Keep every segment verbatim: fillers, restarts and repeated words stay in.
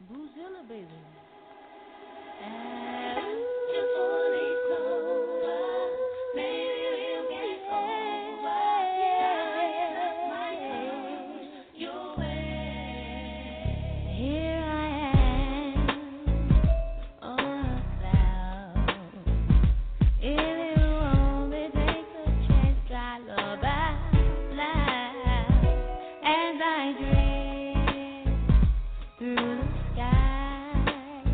Boozilla, baby. Before it's over, maybe we'll get over. Time might come your way. Here I am on a cloud. If you want me, take a chance, try love out loud as I drift through the sky.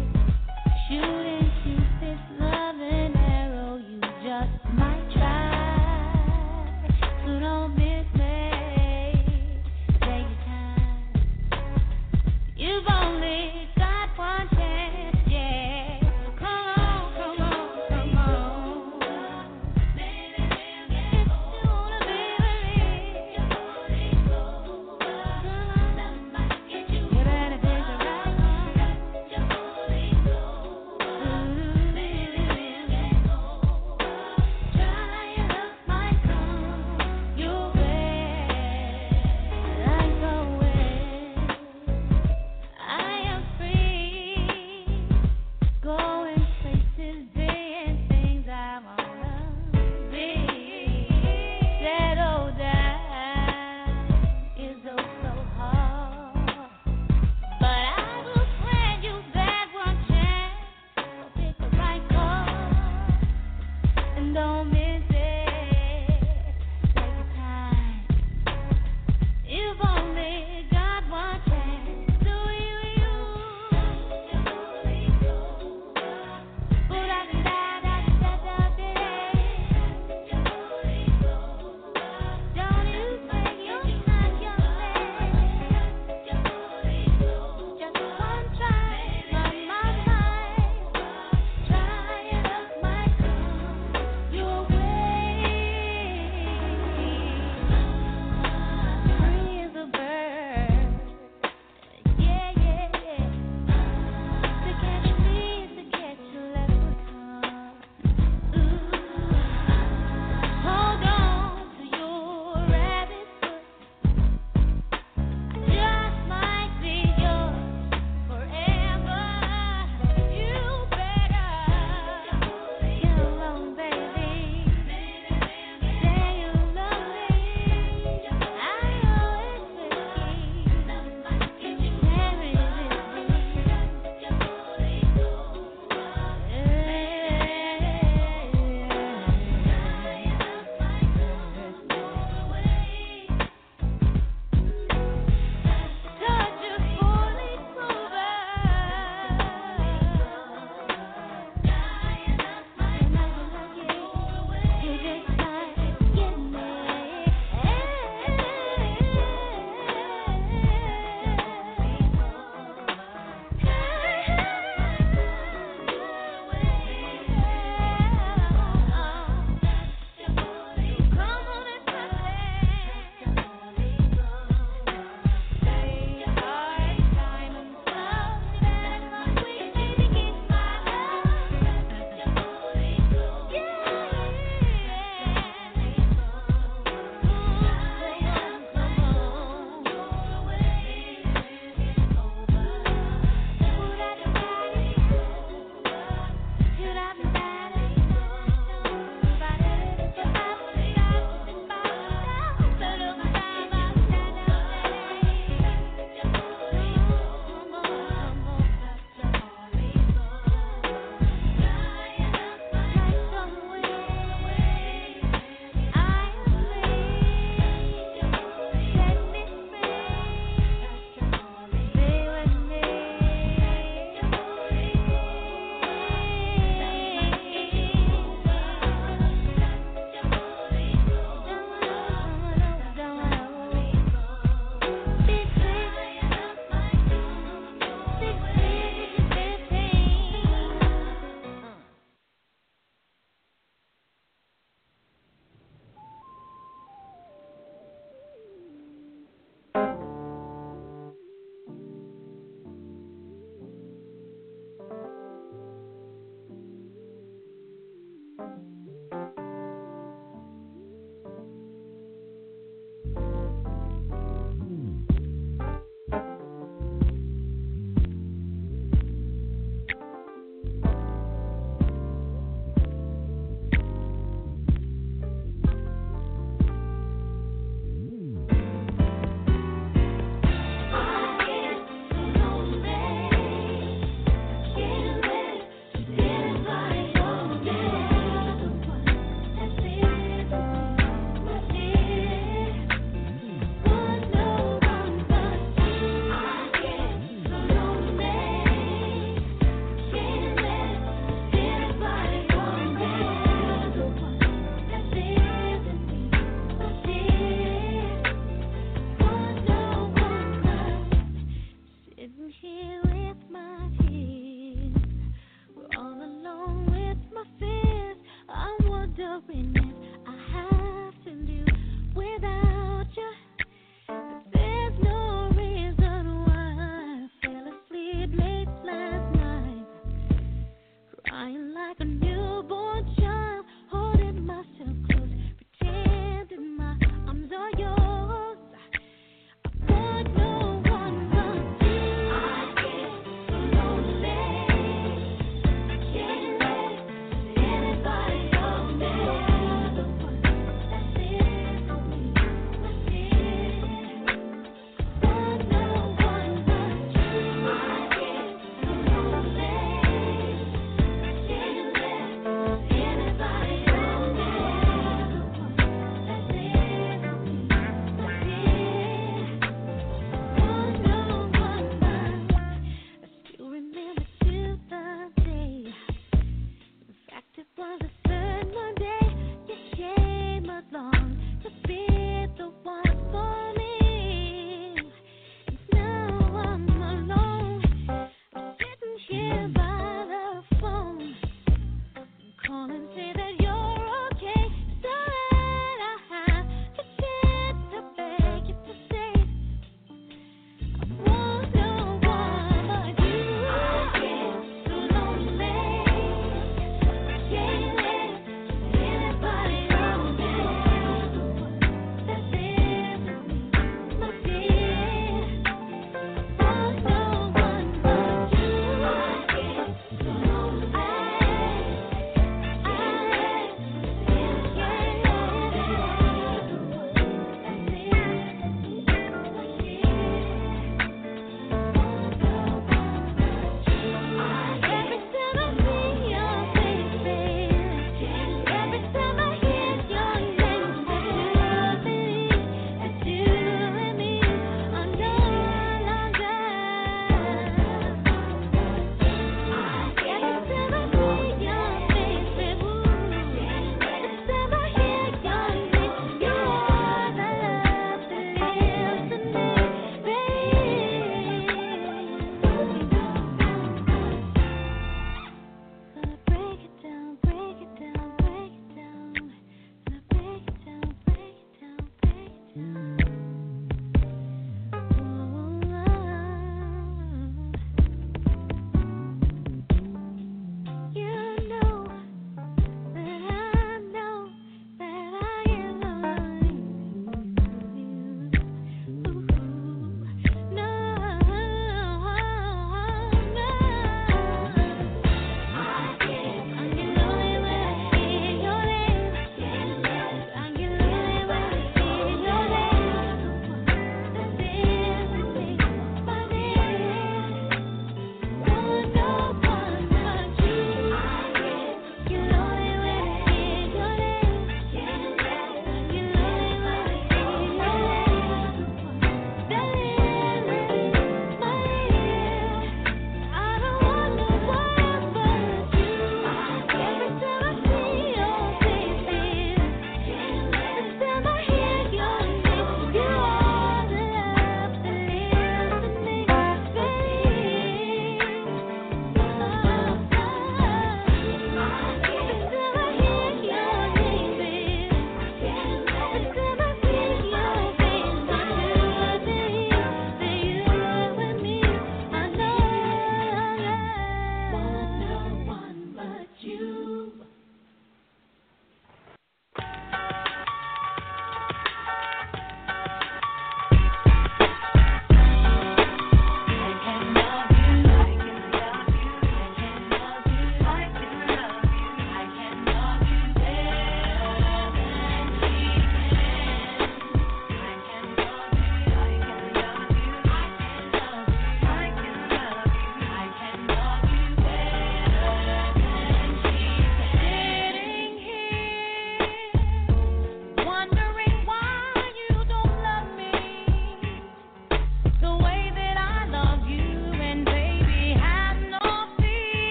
here with my tears. We're all alone with my fears. I'm wondering if I have to live without you. There's no reason why I fell asleep late last night, crying like a newborn child, holding myself close, pretending my arms are yours. I want no one but you. I get so lonely, can't let anybody else be the one that's here for me.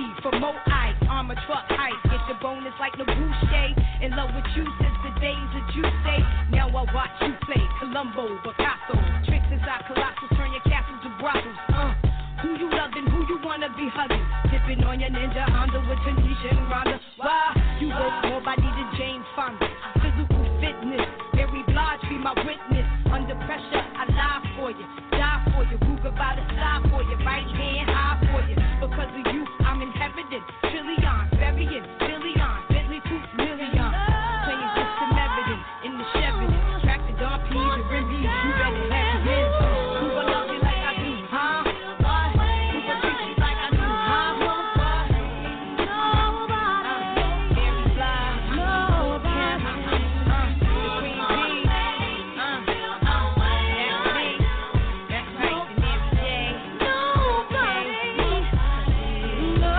for more ice, armor truck height. Get the bonus like Nabuche. In love with you since the days that you say. Now I watch you play Columbo, Picasso. Tricks inside colossal, turn your castles to brothels. Uh, who you loving, who you wanna be hugging? Dipping on your ninja Honda with Tanisha and Rhonda. Why? You look more body than James Fonda. Physical fitness, Mary Blige be my witness. Under pressure, I lie for you, die for you. Ruger by the side for you, right hand high for you. Because of you, I'm inherited. Trillion, burying, billion, Bentley two million. Playing just some evidence in the Chevy. Track the Don P's and Rimby, you better have it. Who gon' love you like I do, huh? What? Who gon' treat you like I do, huh? What? Nobody. Uh, Mary Blige, nobody. Uh, the Queen Bee. Uh, uh, that's me. That's right, the Mary J. Nobody. No.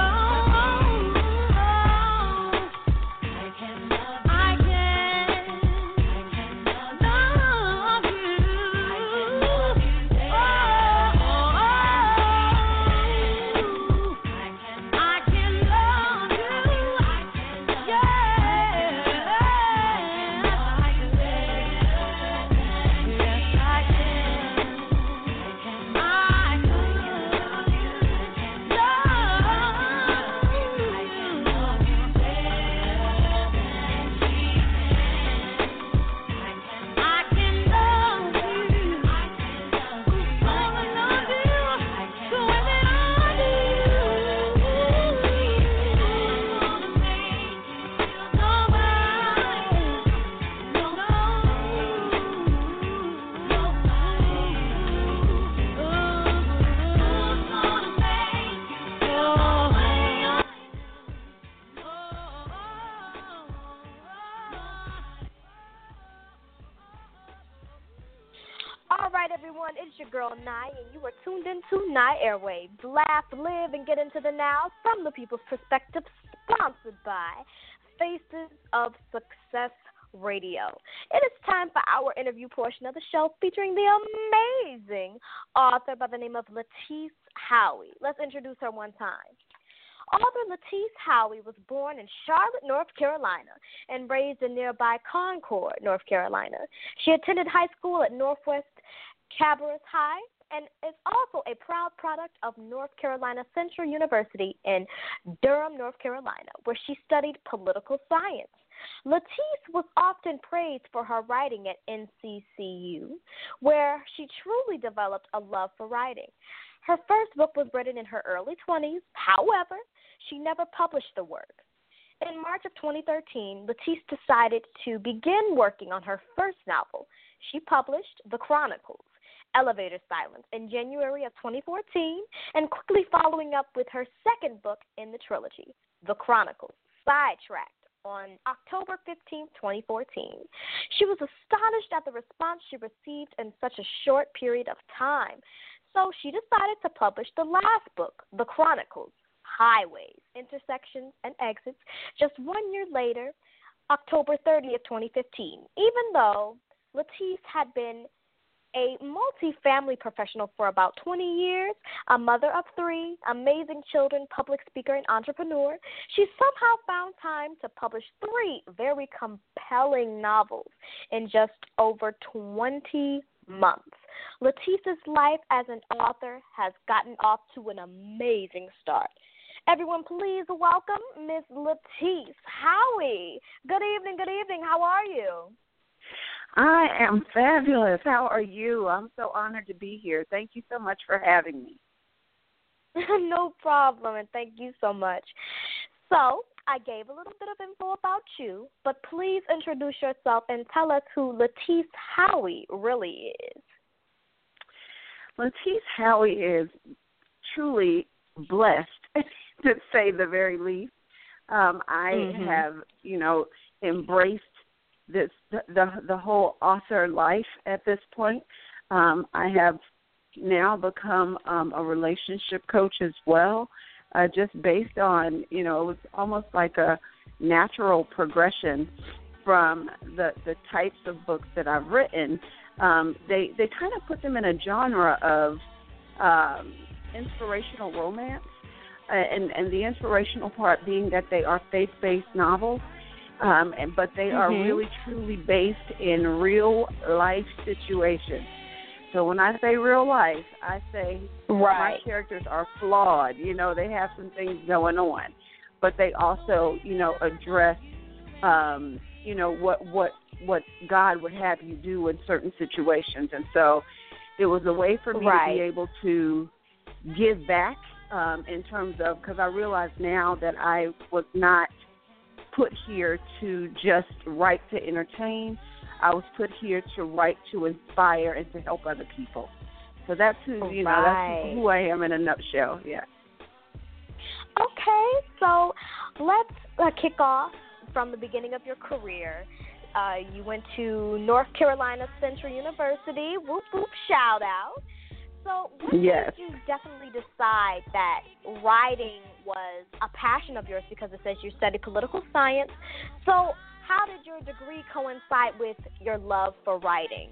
I can love you. I can. I can love you. I can love you. Oh, I can love you. Yeah. I can. Yes, I can. I All right, everyone, it's your girl, Nye, and you are tuned into Nye Airwaves. Laugh, live, and get into the now from the people's perspective, sponsored by Faces of Success Radio. It is time for our interview portion of the show featuring the amazing author by the name of Lattice Howie. Let's introduce her one time. Author Lattice Howie was born in Charlotte, North Carolina, and raised in nearby Concord, North Carolina. She attended high school at Northwest Cabarrus High and is also a proud product of North Carolina Central University in Durham, North Carolina, where she studied political science. Lattice was often praised for her writing at N C C U, where she truly developed a love for writing. Her first book was written in her early twenties. However, she never published the work. In March of twenty thirteen, Lattice decided to begin working on her first novel. She published The Chronicles, Elevator Silence, in January of twenty fourteen, and quickly following up with her second book in the trilogy, The Chronicles, Sidetracked, on October fifteenth, twenty fourteen. She was astonished at the response she received in such a short period of time, so she decided to publish the last book, The Chronicles, Highways, Intersections, and Exits, just one year later, October thirtieth, twenty fifteen. Even though Lattice had been a multi-family professional for about twenty years, a mother of three, amazing children, public speaker, and entrepreneur, she somehow found time to publish three very compelling novels in just over twenty months. Lattice's life as an author has gotten off to an amazing start. Everyone, please welcome Miss Lattice Howie. Good evening, good evening. How are you? I am fabulous. How are you? I'm so honored to be here. Thank you so much for having me. No problem, and thank you so much. So, I gave a little bit of info about you, but please introduce yourself and tell us who Lattice Howie really is. Lattice Howie is truly blessed, to say the very least. Um, I mm-hmm. have, you know, embraced this the, the the whole author life at this point. Um, I have now become um, a relationship coach as well, uh, just based on, you know, it was almost like a natural progression from the, the types of books that I've written. Um, they, they kind of put them in a genre of um, inspirational romance. uh, and and the inspirational part being that they are faith-based novels, um, and but they mm-hmm. are really truly based in real life situations. So when I say real life, I say right. my characters are flawed. You know, they have some things going on, but they also, you know, address, um, you know, what what what God would have you do in certain situations. And so it was a way for me right. to be able to give back um, in terms of, because I realize now that I was not put here to just write to entertain. I was put here to write to inspire and to help other people. So that's who, you know, right. that's who I am in a nutshell, yeah. Okay, so let's uh, kick off from the beginning of your career. Uh, you went to North Carolina Central University. Whoop, whoop, shout out. So when yes. did you definitely decide that writing was a passion of yours, because it says you studied political science? So how did your degree coincide with your love for writing?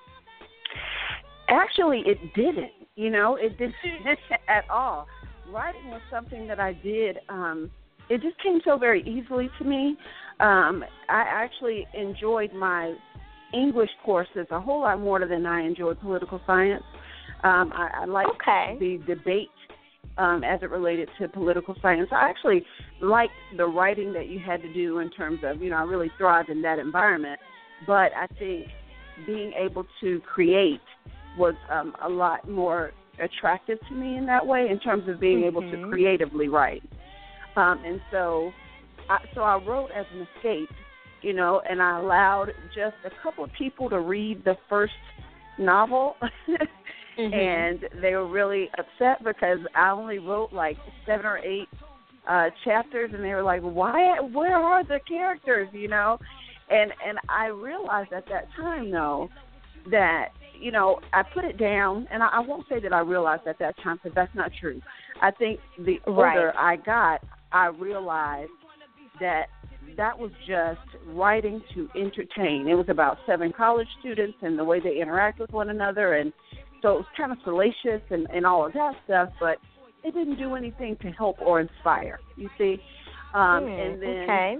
Actually, it didn't. You know, it didn't at all. Writing was something that I did. Um, it just came so very easily to me. Um, I actually enjoyed my English courses a whole lot more than I enjoyed political science. Um, I, I liked okay. the debate um, as it related to political science. I actually liked the writing that you had to do in terms of, you know, I really thrived in that environment. But I think being able to create was um, a lot more attractive to me in that way, in terms of being mm-hmm. able to creatively write. Um, and so I, so I wrote as an escape, you know, and I allowed just a couple of people to read the first novel, mm-hmm. and they were really upset because I only wrote like seven or eight uh, chapters, and they were like, "Why? Where are the characters?" You know, and and I realized at that time though that, you know, I put it down, and I, I won't say that I realized at that time, because that's not true. I think the older right. I got, I realized that that was just writing to entertain. It was about seven college students and the way they interact with one another, and so it was kind of salacious and, and all of that stuff, but it didn't do anything to help or inspire, you see. Um, mm, and then okay.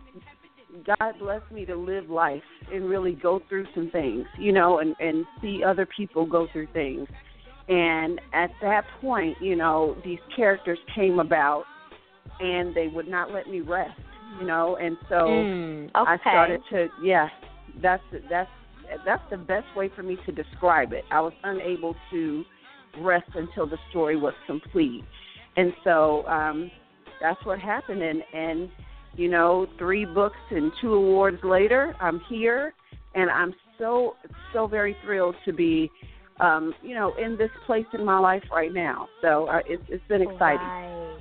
God blessed me to live life and really go through some things, you know, and, and see other people go through things. And at that point, you know, these characters came about, and they would not let me rest, you know, and so mm, okay. I started to, yeah, that's that's that's the best way for me to describe it. I was unable to rest until the story was complete, and so um, that's what happened. And, and you know, three books and two awards later, I'm here, and I'm so so very thrilled to be, um, you know, in this place in my life right now. So uh, it's it's been exciting. Right.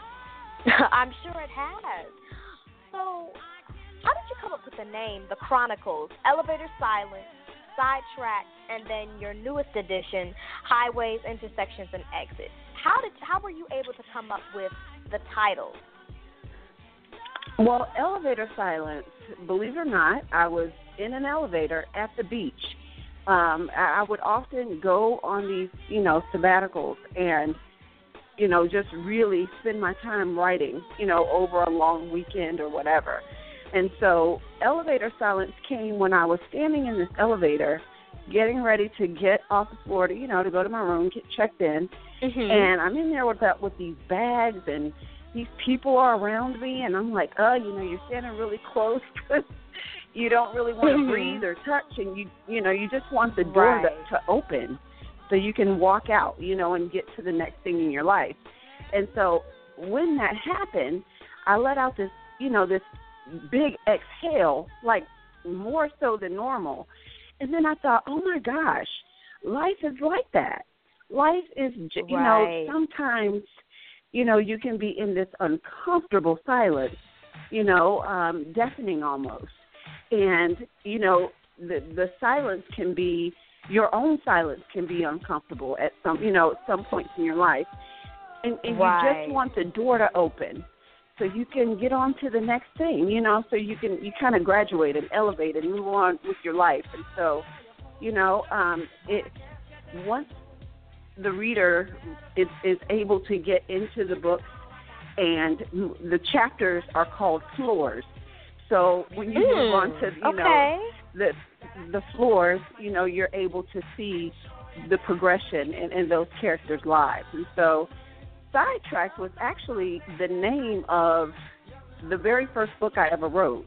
I'm sure it has. So, how did you come up with the name, The Chronicles, Elevator Silence, Sidetracked, and then your newest edition, Highways, Intersections, and Exits? How did how were you able to come up with the titles? Well, Elevator Silence, believe it or not, I was in an elevator at the beach. Um, I, I would often go on these, you know, sabbaticals and, you know, just really spend my time writing, you know, over a long weekend or whatever. And so Elevator Silence came when I was standing in this elevator, getting ready to get off the floor to, you know, to go to my room, get checked in. Mm-hmm. And I'm in there with that, with these bags, and these people are around me, and I'm like, oh, you know, you're standing really close because you don't really want to mm-hmm. breathe or touch, and you, you know, you just want the door right. to, to open so you can walk out, you know, and get to the next thing in your life. And so when that happened, I let out this, you know, this big exhale, like more so than normal. And then I thought, oh my gosh, life is like that. Life is, you right. know, sometimes, you know, you can be in this uncomfortable silence, you know, um, deafening almost. And, you know, the the silence can be, your own silence can be uncomfortable at some, you know, at some points in your life. And, and right. you just want the door to open so you can get on to the next thing, you know, so you can, you kind of graduate and elevate and move on with your life. And so, you know, um, it once the reader is, is able to get into the book and the chapters are called floors. So when you Mm, move on to, you okay. know, the the floors, you know, you're able to see the progression in, in those characters' lives. And so Sidetracked was actually the name of the very first book I ever wrote.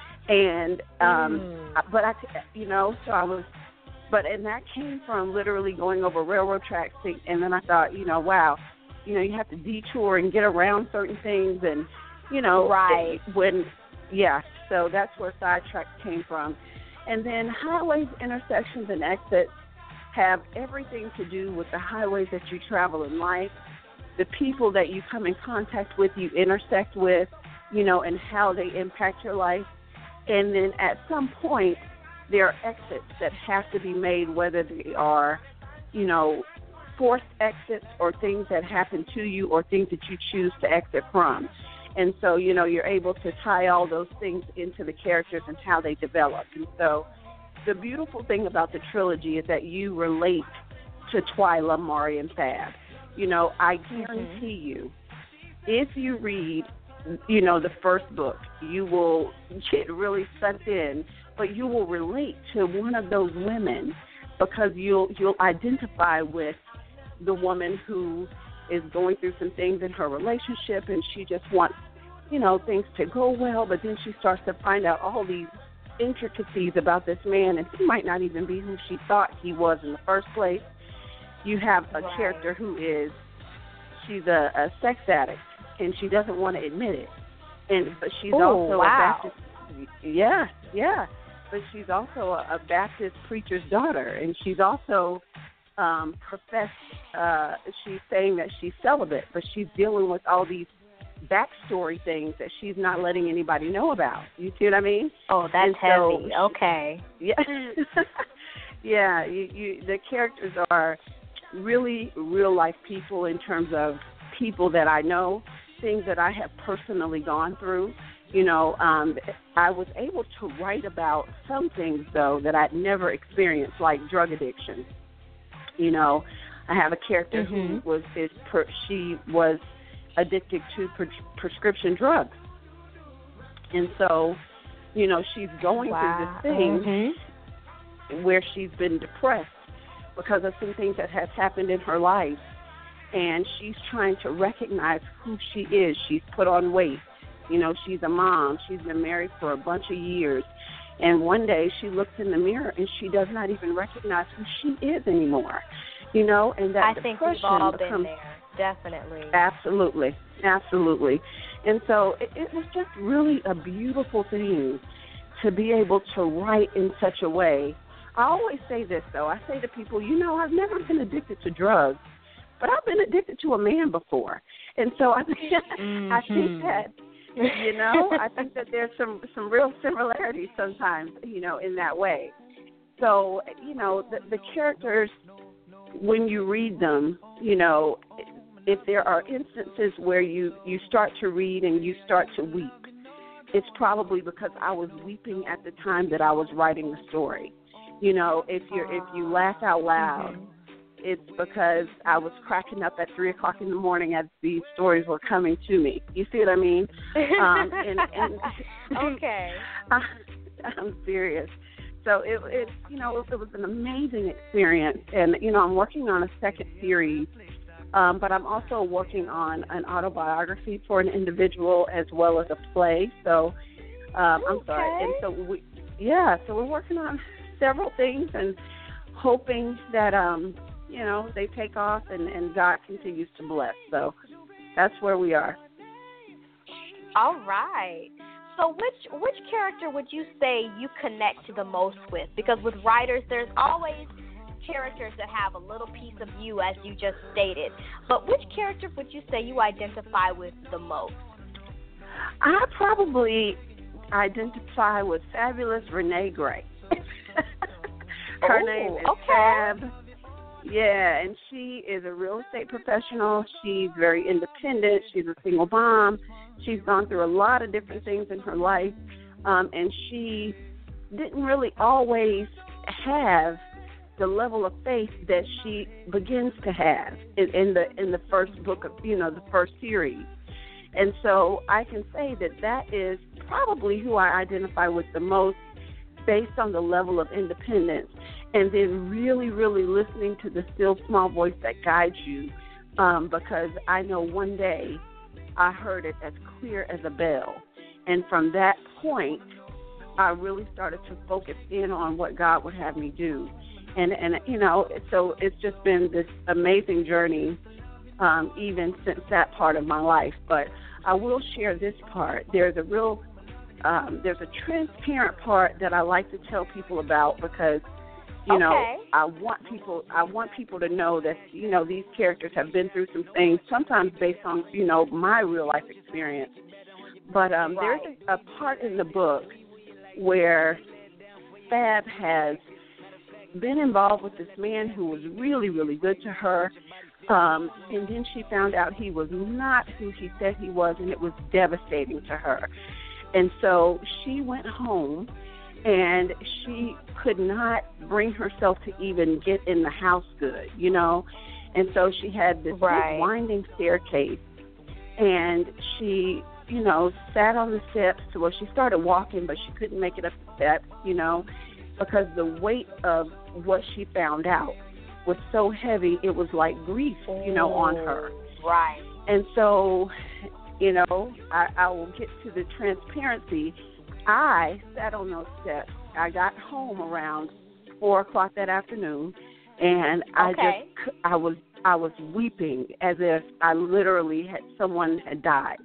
And, um, Mm. but I, you know, so I was, but, and that came from literally going over railroad tracks. And then I thought, you know, wow, you know, you have to detour and get around certain things. And, you know, Right. when, yeah, so that's where Sidetracked came from. And then highways, intersections, and exits have everything to do with the highways that you travel in life, the people that you come in contact with, you intersect with, you know, and how they impact your life. And then at some point, there are exits that have to be made, whether they are, you know, forced exits or things that happen to you or things that you choose to exit from. And so, you know, you're able to tie all those things into the characters and how they develop. And so the beautiful thing about the trilogy is that you relate to Twyla, Mari, and Fab. You know, I guarantee mm-hmm. you, if you read, you know, the first book, you will get really sucked in, but you will relate to one of those women because you'll you'll identify with the woman who is going through some things in her relationship, and she just wants, you know, things to go well, but then she starts to find out all these intricacies about this man, and he might not even be who she thought he was in the first place. You have a right. character who is, she's a, a sex addict, and she doesn't want to admit it. And but she's Ooh, also wow. a Baptist. Yeah, yeah. But she's also a, a Baptist preacher's daughter, and she's also um, professed. Uh, she's saying that she's celibate, but she's dealing with all these backstory things that she's not letting anybody know about. You see what I mean? Oh, that's and heavy. So, okay. Yeah. yeah. You, you, the characters are really real life people in terms of people that I know, things that I have personally gone through. You know, um, I was able to write about some things, though, that I'd never experienced, like drug addiction. You know, I have a character mm-hmm. who was, is per, she was addicted to pre- prescription drugs. And so, you know, she's going wow. through this thing mm-hmm. where she's been depressed because of some things that has happened in her life. And she's trying to recognize who she is. She's put on weight. You know, she's a mom. She's been married for a bunch of years. And one day she looks in the mirror and she does not even recognize who she is anymore. You know, and that I depression think we've all becomes, been there. Definitely. Absolutely. Absolutely. And so it, it was just really a beautiful thing to be able to write in such a way. I always say this, though. I say to people, you know, I've never been addicted to drugs, but I've been addicted to a man before. And so I, mm-hmm. I think that, you know, I think that there's some, some real similarities sometimes, you know, in that way. So, you know, the, the characters, when you read them, you know, if there are instances where you, you start to read and you start to weep, it's probably because I was weeping at the time that I was writing the story. You know, if you if you laugh out loud, mm-hmm. it's because I was cracking up at three o'clock in the morning as these stories were coming to me. You see what I mean? Um, and, and okay. I, I'm serious. So it, it, you know, it, it was an amazing experience, and you know, I'm working on a second series, um, but I'm also working on an autobiography for an individual as well as a play. So um, I'm okay. sorry, and so we, yeah, so we're working on several things and hoping that um, you know, they take off and, and God continues to bless. So that's where we are. All right. So which which character would you say you connect the most with? Because with writers, there's always characters that have a little piece of you, as you just stated. But which character would you say you identify with the most? I identify with Fabulous Renee Gray. Her Ooh, name is okay. Fab. Yeah, and she is a real estate professional. She's very independent. She's a single mom. She's gone through a lot of different things in her life, um, and she didn't really always have the level of faith that she begins to have in, in the in the first book of, you know, the first series. And so I can say that that is probably who I identify with the most based on the level of independence, and then really, really listening to the still small voice that guides you, um, because I know one day I heard it as clear as a bell. And from that point, I really started to focus in on what God would have me do. And, and you know, so it's just been this amazing journey um, even since that part of my life. But I will share this part. There's a real, um, there's a transparent part that I like to tell people about because, you know, okay. I want people, I want people to know that, you know, these characters have been through some things, sometimes based on, you know, my real life experience. But um, right. there's a, a part in the book where Fab has been involved with this man who was really, really good to her, um, and then she found out he was not who he said he was, and it was devastating to her. And so she went home, and she could not bring herself to even get in the house good, you know. And so she had this right. big winding staircase, and she, you know, sat on the steps to where she started walking, but she couldn't make it up the steps, you know, because the weight of what she found out was so heavy, it was like grief, you know, on her. Right. And so, you know, I, I will get to the transparency. I sat on those steps. I got home around four o'clock that afternoon, and I okay. just, I was, I was weeping as if I literally had someone had died,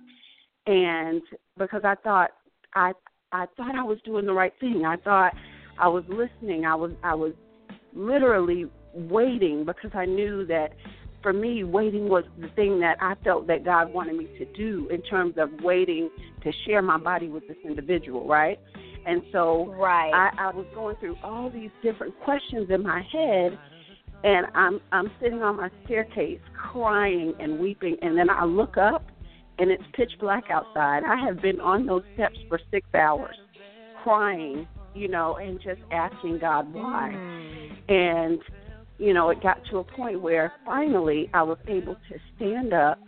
and because I thought, I, I thought I was doing the right thing. I thought I was listening. I was, I was literally waiting because I knew that for me, waiting was the thing that I felt that God wanted me to do in terms of waiting to share my body with this individual, right? And so right. I, I was going through all these different questions in my head, and I'm I'm sitting on my staircase crying and weeping, and then I look up, and it's pitch black outside. I have been on those steps for six hours crying, you know, and just asking God why. Mm. And you know, it got to a point where finally I was able to stand up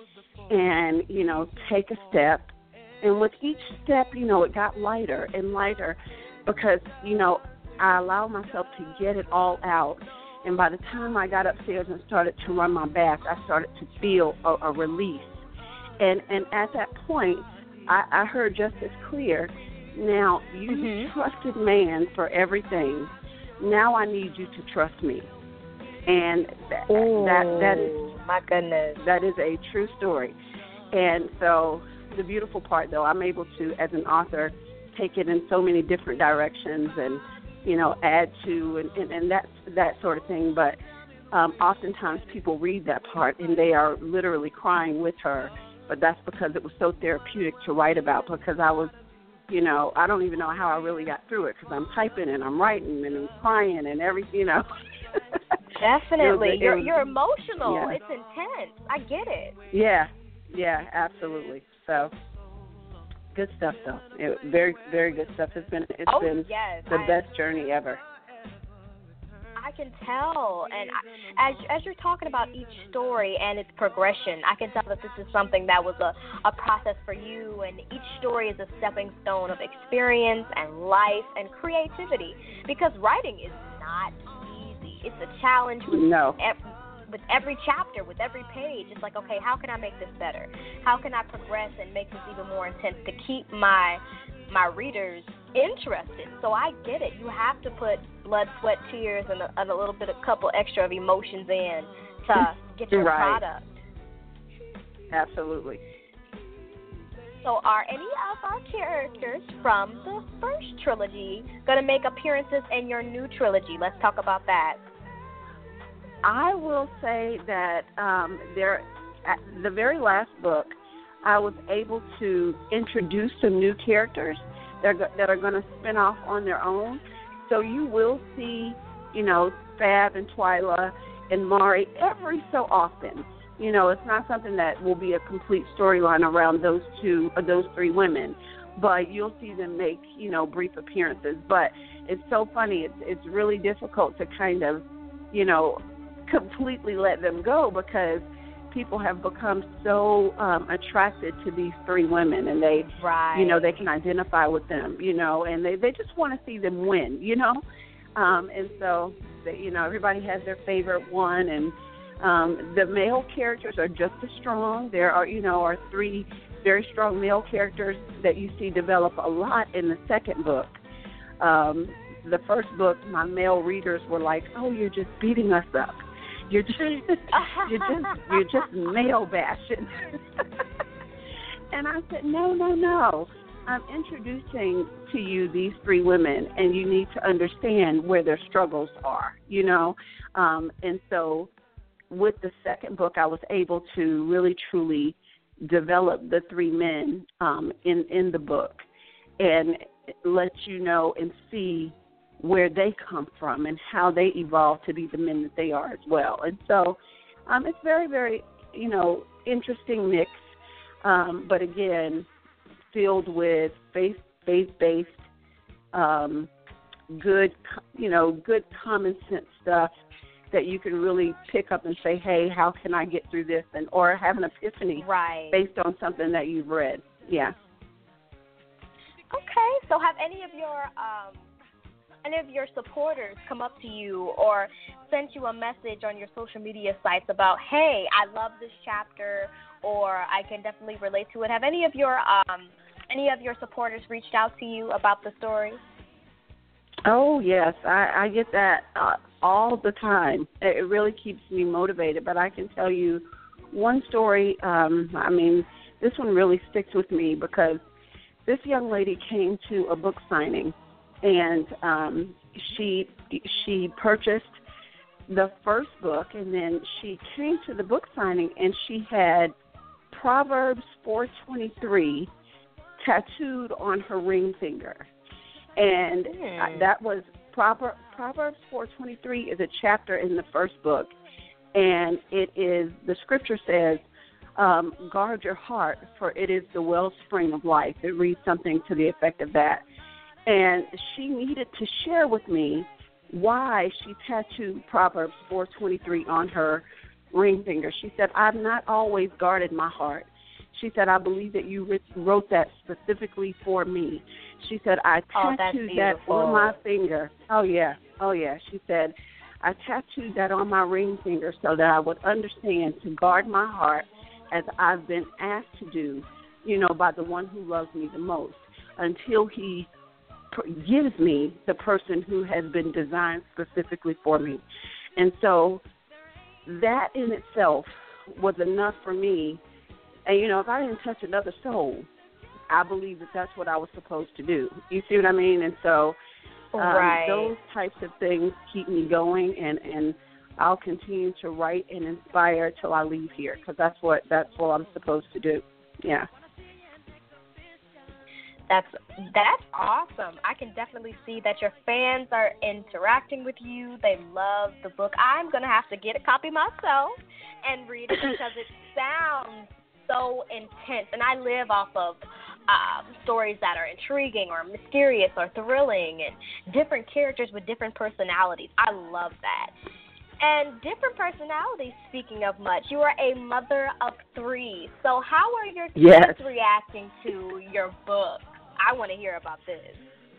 and, you know, take a step. And with each step, you know, it got lighter and lighter because, you know, I allowed myself to get it all out. And by the time I got upstairs and started to run my bath, I started to feel a, a release. And and at that point, I, I heard just as clear, now, you mm-hmm. trusted man for everything. Now I need you to trust me. And that, Ooh, that that is my goodness. That is a true story. And so the beautiful part, though, I'm able to, as an author, take it in so many different directions and, you know, add to and, and, and that that sort of thing. But um, oftentimes people read that part and they are literally crying with her. But that's because it was so therapeutic to write about, because I was, you know, I don't even know how I really got through it because I'm typing and I'm writing and I'm crying and everything, you know. Definitely. It was, it you're was, you're emotional. Yeah. It's intense. I get it. Yeah. Yeah, absolutely. So good stuff, though. It, very, very good stuff. It's been it's oh, been yes. the I, best journey ever. I can tell. And I, as as you're talking about each story and its progression, I can tell that this is something that was a, a process for you, and each story is a stepping stone of experience and life and creativity, because writing is not easy. It's a challenge with, no. ev- with every chapter, with every page. It's like, okay, how can I make this better? How can I progress and make this even more intense to keep my my readers interested? So I get it. You have to put blood, sweat, tears, and a, and a little bit, a couple extra of emotions in to get your right. product. Absolutely. So are any of our characters from the first trilogy going to make appearances in your new trilogy? Let's talk about that. I will say that um, there, at the very last book, I was able to introduce some new characters that are, go- that are going to spin off on their own. So you will see, you know, Fab and Twyla and Mari every so often. You know, it's not something that will be a complete storyline around those two or those three women, but you'll see them make, you know, brief appearances. But it's so funny. It's it's really difficult to kind of, you know, completely let them go because people have become so um, attracted to these three women, and they, right. you know, they can identify with them, you know, and they, they just want to see them win, you know. Um, and so, they, you know, everybody has their favorite one, and um, the male characters are just as strong. There are, you know, are three very strong male characters that you see develop a lot in the second book. Um, the first book, my male readers were like, "Oh, you're just beating us up. You're just, you're just, you're just male bashing." And I said, "No, no, no. I'm introducing to you these three women, and you need to understand where their struggles are, you know." Um, and so, with the second book, I was able to really, truly develop the three men um, in in the book, and let you know and see where they come from and how they evolved to be the men that they are as well. And so um, it's very, very, you know, interesting mix, um, but again, filled with faith, faith-based, um, good, you know, good common sense stuff that you can really pick up and say, hey, how can I get through this? And or have an epiphany right. based on something that you've read. Yeah. Okay, so have any of your um, any of your supporters come up to you or sent you a message on your social media sites about, hey, I love this chapter, or I can definitely relate to it? Have any of your um, any of your supporters reached out to you about the story? Oh, yes, I, I get that uh, all the time. It really keeps me motivated, but I can tell you one story. Um, I mean, this one really sticks with me because this young lady came to a book signing, and um, she she purchased the first book, and then she came to the book signing, and she had Proverbs four twenty-three tattooed on her ring finger. And mm. that was Prover- Proverbs four twenty-three is a chapter in the first book, and it is, the scripture says, um, guard your heart, for it is the wellspring of life. It reads something to the effect of that. And she needed to share with me why she tattooed Proverbs four twenty-three on her ring finger. She said, I've not always guarded my heart. She said, I believe that you wrote that specifically for me. She said, I tattooed oh, that on my finger. Oh, yeah. Oh, yeah. She said, I tattooed that on my ring finger so that I would understand to guard my heart as I've been asked to do, you know, by the one who loves me the most, until he gives me the person who has been designed specifically for me. And so that in itself was enough for me. And, you know, if I didn't touch another soul, I believe that that's what I was supposed to do. You see what I mean? And so um, right. those types of things keep me going, and, and I'll continue to write and inspire till I leave here, because that's what that's what I'm supposed to do. Yeah. That's that's awesome. I can definitely see that your fans are interacting with you. They love the book. I'm going to have to get a copy myself and read it because it sounds so intense. And I live off of um, stories that are intriguing or mysterious or thrilling and different characters with different personalities. I love that. And different personalities, speaking of much, you are a mother of three. So how are your kids yes. reacting to your book? I want to hear about this.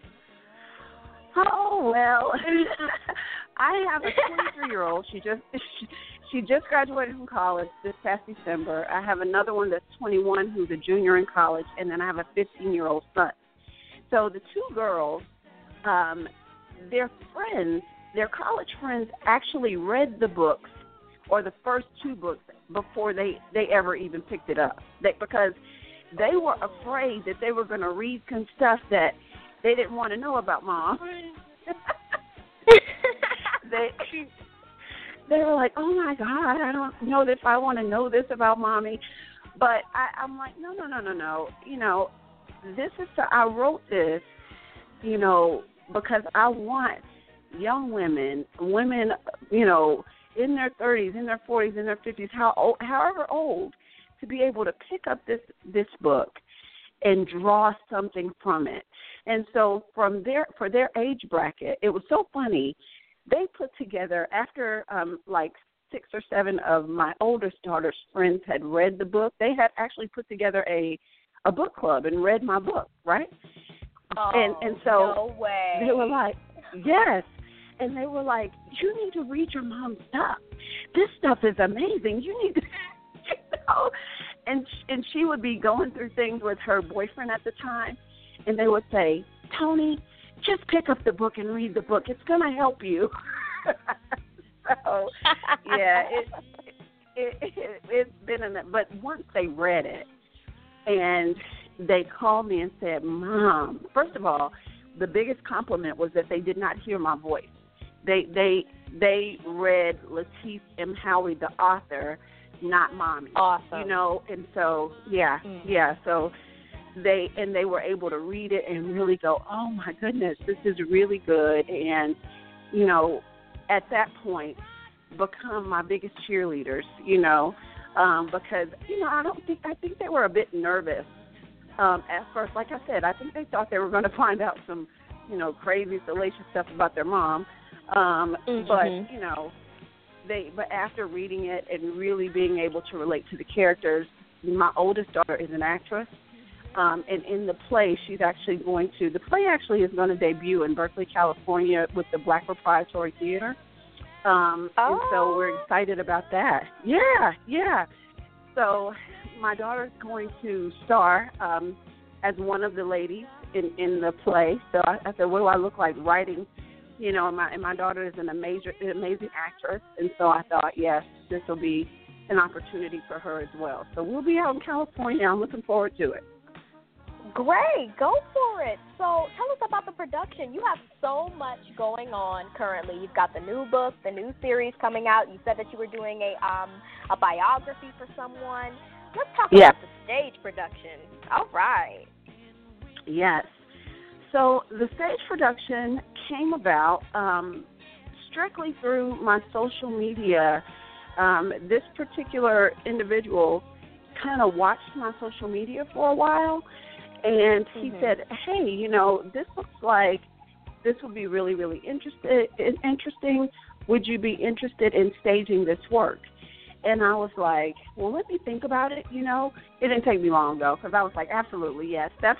Oh, well, I have a twenty-three-year-old. She just she, she just graduated from college this past December. I have another one that's twenty-one who's a junior in college, and then I have a fifteen-year-old son. So the two girls, um, their friends, their college friends actually read the books, or the first two books, before they, they ever even picked it up. They, because they were afraid that they were going to read some stuff that they didn't want to know about Mom. they they were like, oh, my God, I don't know if I want to know this about Mommy. But I, I'm like, no, no, no, no, no. You know, this is, I wrote this, you know, because I want young women, women, you know, in their thirties, in their forties, in their fifties, how old, however old, to be able to pick up this, this book and draw something from it. And so from their, for their age bracket, it was so funny. They put together, after um, like six or seven of my oldest daughter's friends had read the book. They had actually put together a a book club and read my book, right? Oh, and and so no way. they were like, yes. And they were like, you need to read your mom's stuff. This stuff is amazing. You need to, you know. And, and she would be going through things with her boyfriend at the time, and they would say, Toni, just pick up the book and read the book. It's going to help you. So, yeah, it, it, it, it's been in it. But once they read it, and they called me and said, Mom, first of all, the biggest compliment was that they did not hear my voice. They they they read Lateef M. Howie, the author, not Mommy. Awesome. You know, and so yeah, mm. yeah. So they and they were able to read it and really go, oh my goodness, this is really good. And you know, at that point, become my biggest cheerleaders. You know, um, because you know I don't think I think they were a bit nervous um, at first. Like I said, I think they thought they were going to find out some you know crazy, salacious stuff about their mom. Um, mm-hmm. But, you know, they. But after reading it and really being able to relate to the characters, my oldest daughter is an actress, um, and in the play, she's actually going to, the play actually is going to debut in Berkeley, California with the Black Proprietary Theater, um, oh. and so we're excited about that. Yeah, yeah. So my daughter's going to star um, as one of the ladies in, in the play, so I, I said, what do I look like writing? You know, and my, and my daughter is an amazing, amazing actress, and so I thought, yes, this will be an opportunity for her as well. So we'll be out in California. I'm looking forward to it. Great. Go for it. So tell us about the production. You have so much going on currently. You've got the new book, the new series coming out. You said that you were doing a um, a biography for someone. Let's talk yeah. about the stage production. All right. Yes. So the stage production came about um, strictly through my social media. Um, this particular individual kind of watched my social media for a while, and he mm-hmm. said, hey, you know, this looks like this would be really, really interested, interesting. Would you be interested in staging this work? And I was like, well, let me think about it, you know. It didn't take me long, though, because I was like, absolutely, yes, that's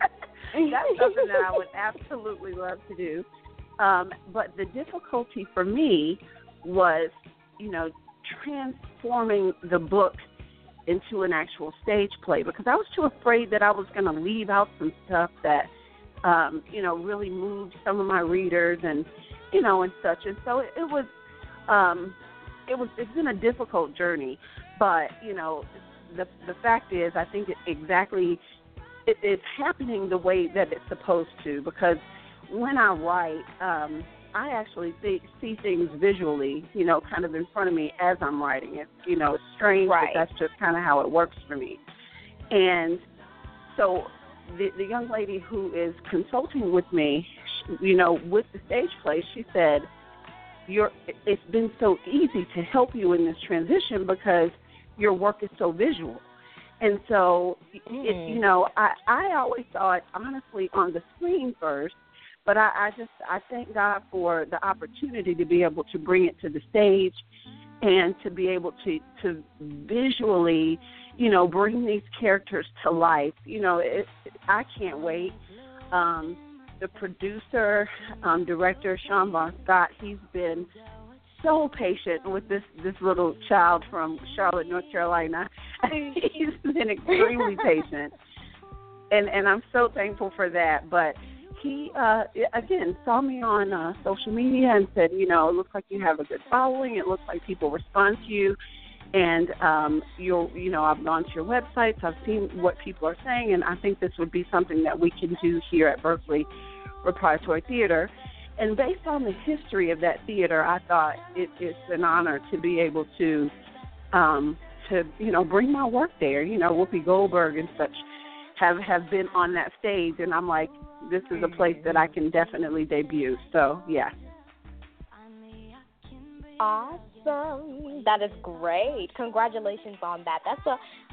That's something that I would absolutely love to do. Um, but the difficulty for me was, you know, transforming the book into an actual stage play because I was too afraid that I was going to leave out some stuff that, um, you know, really moved some of my readers and, you know, and such. And so it, it was, um, it was, it's been a difficult journey. But, you know, the the fact is, I think it exactly It, it's happening the way that it's supposed to because when I write, um, I actually see, see things visually, you know, kind of in front of me as I'm writing it. You know, it's strange, right. but that's just kind of how it works for me. And so the, the young lady who is consulting with me, you know, with the stage play, she said, You're, it's been so easy to help you in this transition because your work is so visual. And so, mm. it, you know, I, I always saw it, honestly, on the screen first, but I, I just, I thank God for the opportunity to be able to bring it to the stage and to be able to, to visually, you know, bring these characters to life. You know, it, I can't wait. Um, the producer, um, director, Sean Von Scott, he's been so patient with this, this little child from Charlotte, North Carolina. He's been extremely patient, and and I'm so thankful for that. But he, uh, again, saw me on uh, social media and said, you know, it looks like you have a good following. It looks like people respond to you, and um, you'll, you know, I've gone to your websites. I've seen what people are saying, and I think this would be something that we can do here at Berkeley Proprietary Theater. And based on the history of that theater, I thought it, it's an honor to be able to, um, to you know, bring my work there. You know, Whoopi Goldberg and such have, have been on that stage, and I'm like, this is a place that I can definitely debut. So, yeah. Awesome. That is great. Congratulations on that. That's a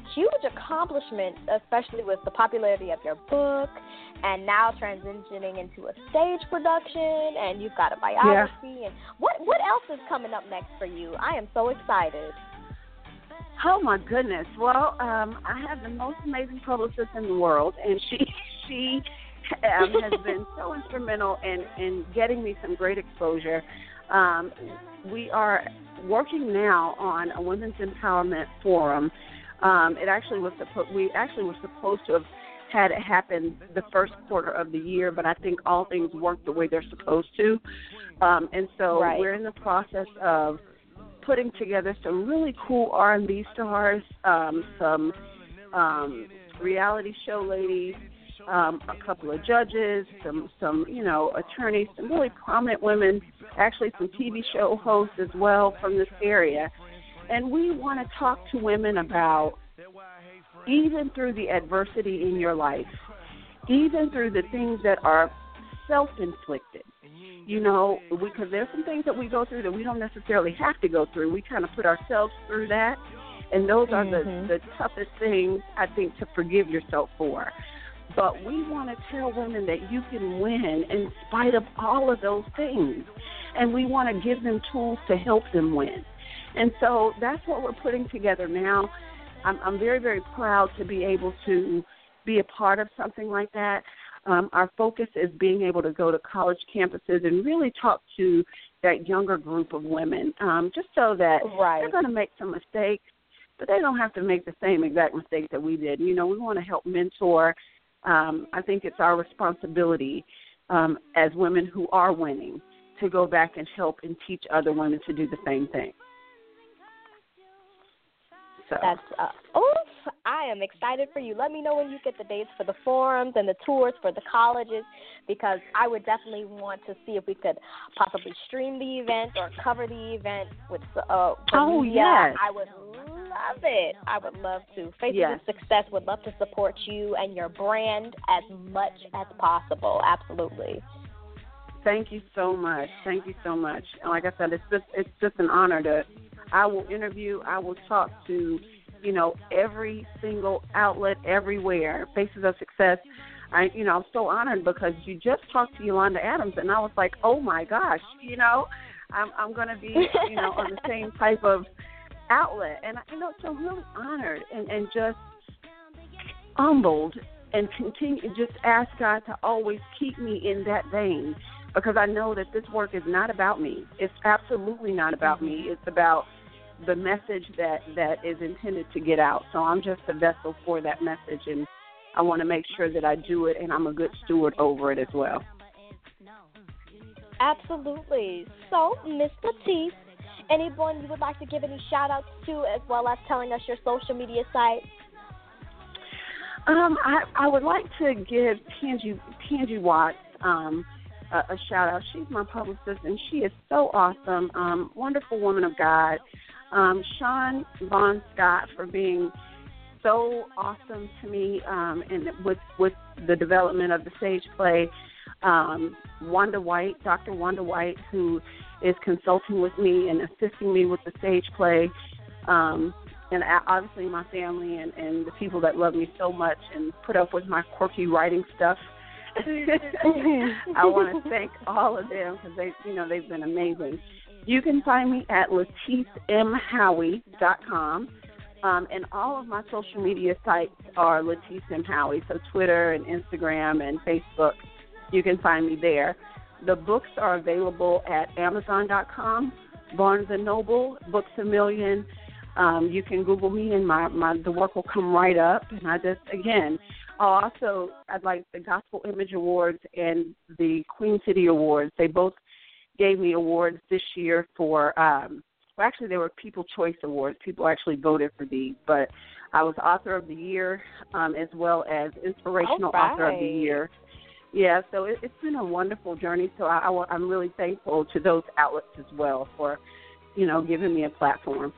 huge accomplishment, especially with the popularity of your book and now transitioning into a stage production, and you've got a biography. Yeah. And what, what else is coming up next for you? I am so excited. Oh, my goodness. Well, um, I have the most amazing publicist in the world, and she she um, has been so instrumental in, in getting me some great exposure. Um, we are working now on a women's empowerment forum. Um, it actually was suppo- we actually were supposed to have had it happen the first quarter of the year, but I think all things work the way they're supposed to. Um, and so right. we're in the process of putting together some really cool R and B stars, um, some um, reality show ladies, um, a couple of judges, some, some, you know, attorneys, some really prominent women, actually some T V show hosts as well from this area. And we want to talk to women about, even through the adversity in your life, even through the things that are self-inflicted, you know, because there's some things that we go through that we don't necessarily have to go through. We kind of put ourselves through that, and those are mm-hmm. the, the toughest things, I think, to forgive yourself for. But we want to tell women that you can win in spite of all of those things, and we want to give them tools to help them win. And so that's what we're putting together now. I'm, I'm very, very proud to be able to be a part of something like that. Um, our focus is being able to go to college campuses and really talk to that younger group of women, um, just so that right. they're going to make some mistakes, but they don't have to make the same exact mistake that we did. You know, we want to help mentor. Um, I think it's our responsibility um, as women who are winning to go back and help and teach other women to do the same thing. So. That's uh, oof! I am excited for you. Let me know when you get the dates for the forums and the tours for the colleges, because I would definitely want to see if we could possibly stream the event or cover the event with uh. Oh media. yes, I would love it. I would love to. Faces yes. of Success would love to support you and your brand as much as possible. Absolutely. Thank you so much. Thank you so much. And like I said, it's just it's just an honor to. I will interview. I will talk to, you know, every single outlet everywhere. Faces of Success. I, you know, I'm so honored because you just talked to Yolanda Adams, and I was like, oh my gosh, you know, I'm I'm going to be, you know, on the same type of outlet, and you know, so really honored and and just humbled and continue just ask God to always keep me in that vein. Because I know that this work is not about me. It's absolutely not about me. It's about the message that, that is intended to get out. So I'm just a vessel for that message, and I want to make sure that I do it, and I'm a good steward over it as well. Absolutely. So, Miz Latif, anyone you would like to give any shout-outs to, as well as telling us your social media site? Um, I, I would like to give Tangi, Tangi Watts um, a, a shout-out. She's my publicist, and she is so awesome, um, wonderful woman of God. Um, Sean Vaughn Scott for being so awesome to me um, and with, with the development of the stage play. Um, Wanda White, Doctor Wanda White, who is consulting with me and assisting me with the stage play. Um, and obviously my family and, and the people that love me so much and put up with my quirky writing stuff. I want to thank all of them because they, you know, they've been amazing. You can find me at latif m howie dot com, um, and all of my social media sites are Latif M. Howie, so Twitter and Instagram and Facebook. You can find me there. The books are available at amazon dot com, Barnes and Noble, Books A Million. Um, you can Google me, and my, my the work will come right up. And I just, again, also, I'd like the Gospel Image Awards and the Queen City Awards. They both gave me awards this year for, um, well, actually, they were People Choice Awards. People actually voted for these. But I was Author of the Year um, as well as Inspirational right. Author of the Year. Yeah, so it, it's been a wonderful journey. So I, I, I'm really thankful to those outlets as well for, you know, giving me a platform.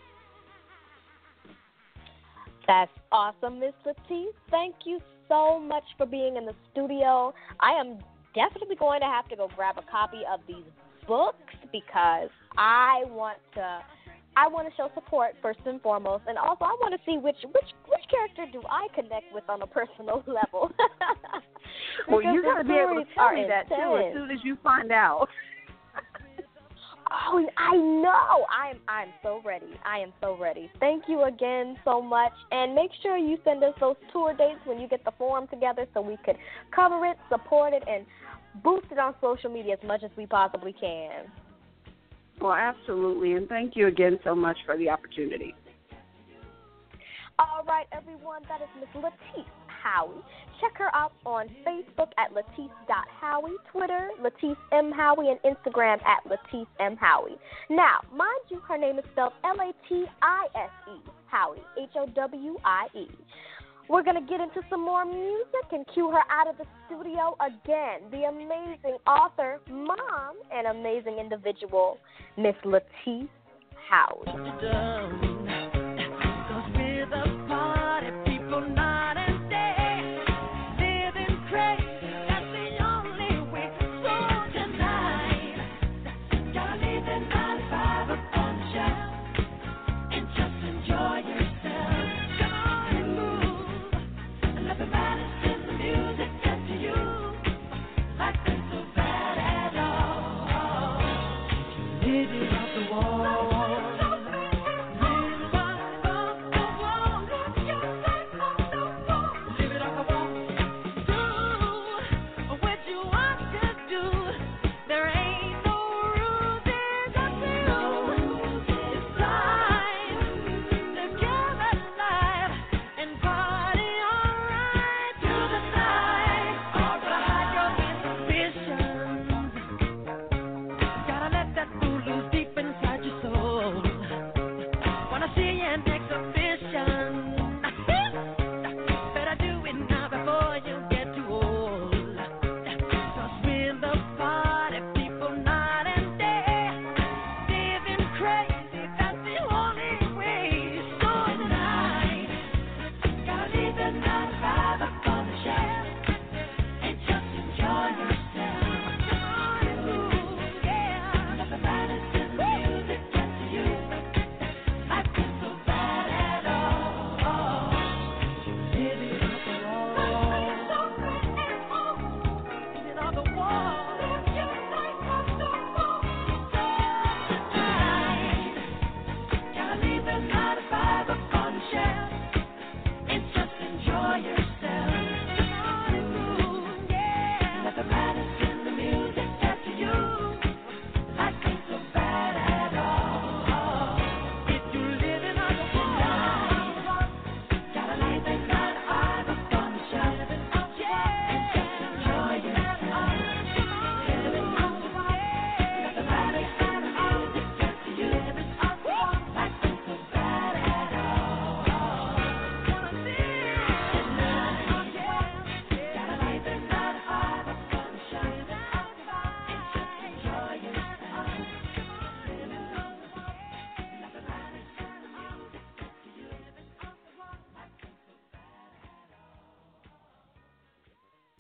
That's awesome, Miz Latif. Thank you so much for being in the studio. I am definitely going to have to go grab a copy of these books because I want to, I want to show support first and foremost, and also I want to see which which which character do I connect with on a personal level. Well, you got to be able to tell me that too intense. as soon as you find out. Oh, I know. I'm I'm so ready. I am so ready. Thank you again so much. And make sure you send us those tour dates when you get the form together so we could cover it, support it, and boost it on social media as much as we possibly can. Well, absolutely. And thank you again so much for the opportunity. All right, everyone. That is Miss Latisse Howie. Check her out on Facebook at Latisse dot Howie, Twitter, Latisse M. Howie, and Instagram at Latisse M. Howie. Now, mind you, her name is spelled L A T I S E, Howie, H O W I E. We're going to get into some more music and cue her out of the studio again. The amazing author, mom, and amazing individual, Miss Latisse Howie.